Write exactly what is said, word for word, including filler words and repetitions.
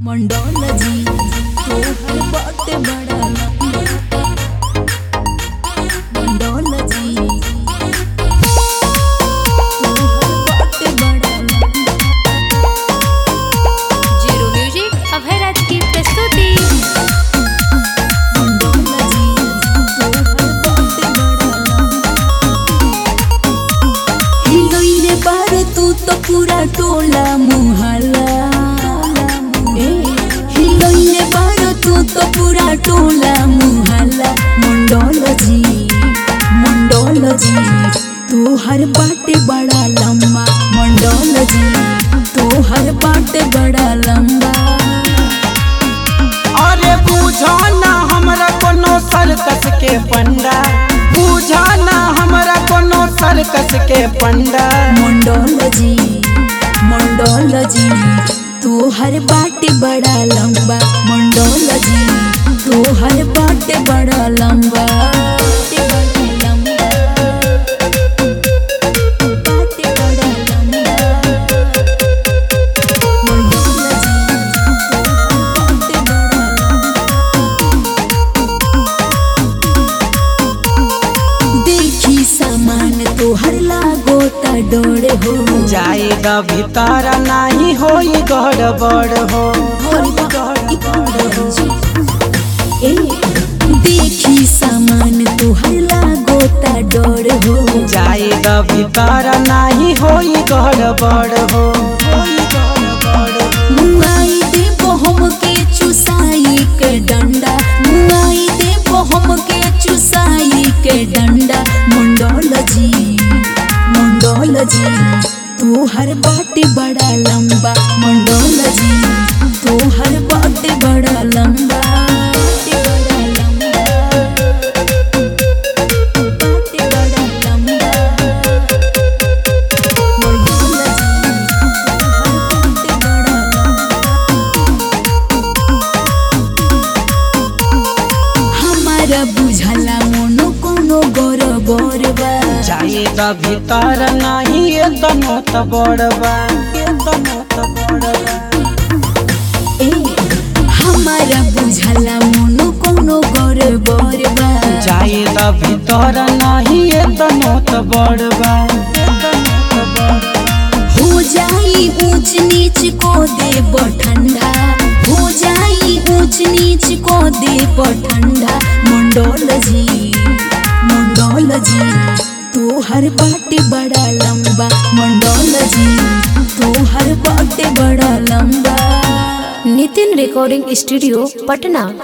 मंडोलजी तोहर बाटे बड़ा मंडोलजी तोहर बाटे बड़ा जीरो म्यूजिक अभय राज की प्रस्तुति। मंडोलजी तोहर बाटे बड़ा हिलोइले बार तू तो पूरा टोला मुहल्ला हिलोइले बार तू तो पूरा टोला मुहल्ला मंडोलजी मंडोलजी तोहर बाटे बड़ा लंबा मंडोलजी तोहर बाटे बड़ा लंबा। अरे बुझा ना हमरा कोनो सर्कस के पंडा बुझा ना हमरा कोनो सर्कस के पंडा। मंडोलजी मंडोलजी तोहर बाटे बड़ा लंबा मंडोलजी तोहर बाटे बड़ा लंबा बाटे बड़ा लंबा बाटे बड़ा लंबा मंडोलजी तोहर बाटे बड़ा लंबा। देखी सामान तोहर लागो ता डोर हो जाएगा भीतर नहीं होई गड़बड़ हो। ए देखी सामान तोहर लागो ता डोर हो जाएगा भीतर नहीं होई गड़बड़ हो। मुआई दे बहम के चुसाई के डंडा मुआई दे बहम के चुसाई के डंडा। मंडोलजी मंडोलजी तोहर बाटे बड़ा लंबा मंडोलजी तोहर बाटे बड़ा लंबा बाटे बड़ा लंबा बाटे बड़ा लंबा मंडोलजी तोहर बाटे बड़ा लंबा। हमारा बुझला मोनो कोनो गोर बोरबा जाएगा भीतर नहीं एकदम तो बड़बा एकदम तो बड़बा। ए हमारा बुझला मोनो कोनो गोर बोरबा जाएगा भीतर नहीं एकदम तो बड़बा एकदम तो बड़बा। हो जाई ऊंच नीच को देब ठंडा हो जाई ऊंच नीच को देब ठंडा। मंडोलजी मंडोलजी तोहर बाटे बड़ा लंबा मंडोलजी तोहर बाटे बड़ा लंबा। Nitin recording studio Patna.